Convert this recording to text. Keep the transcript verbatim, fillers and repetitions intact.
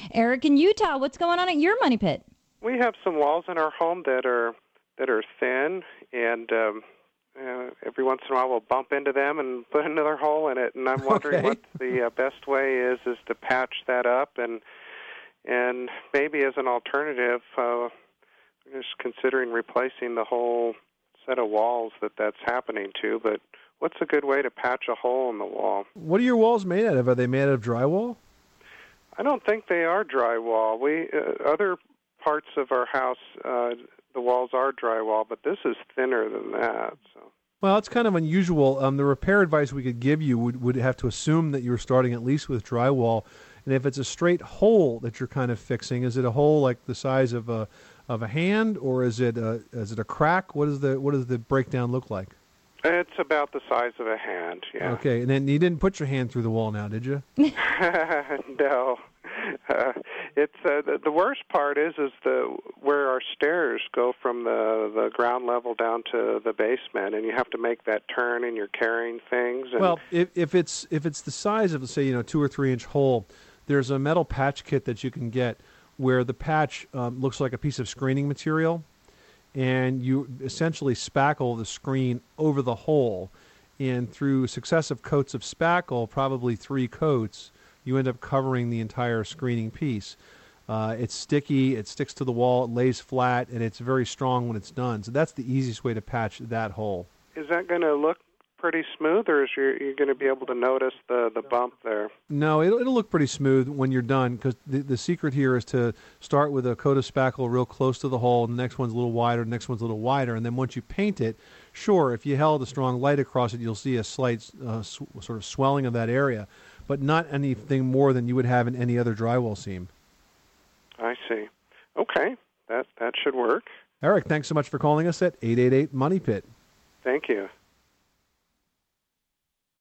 Eric in Utah, what's going on at your money pit? We have some walls in our home that are that are thin, and um, uh, every once in a while we'll bump into them and put another hole in it. And I'm wondering Okay. what the uh, best way is is to patch that up, and and maybe as an alternative, uh, just considering replacing the whole set of walls that that's happening to. But what's a good way to patch a hole in the wall? What are your walls made out of? Are they made out of drywall? I don't think they are drywall. We uh, other parts of our house, uh, the walls are drywall, but this is thinner than that. So. Well, it's kind of unusual. Um, the repair advice we could give you would, would have to assume that you're starting at least with drywall. And if it's a straight hole that you're kind of fixing, is it a hole like the size of a of a hand, or is it a, is it a crack? What is the what does the breakdown look like? It's about the size of a hand, yeah. Okay, and then you didn't put your hand through the wall now, did you? No. Uh, it's uh, the, the worst part is is the where our stairs go from the the ground level down to the basement, and you have to make that turn, and you're carrying things. And Well, if if it's if it's the size of, say, you know, two or three inch hole, there's a metal patch kit that you can get where the patch um, looks like a piece of screening material, and you essentially spackle the screen over the hole, and through successive coats of spackle, probably three coats, you end up covering the entire screening piece. Uh, it's sticky, it sticks to the wall, it lays flat, and it's very strong when it's done. So that's the easiest way to patch that hole. is that going to look pretty smooth, or is you you going to be able to notice the, the bump there? No, it'll, it'll look pretty smooth when you're done, because the, the secret here is to start with a coat of spackle real close to the hole, and the next one's a little wider, the next one's a little wider, and then once you paint it, sure, if you held a strong light across it, you'll see a slight uh, sw- sort of swelling of that area, but not anything more than you would have in any other drywall seam. I see. Okay, that that should work. Eric, thanks so much for calling us at eight eight eight, MONEY PIT. Thank you.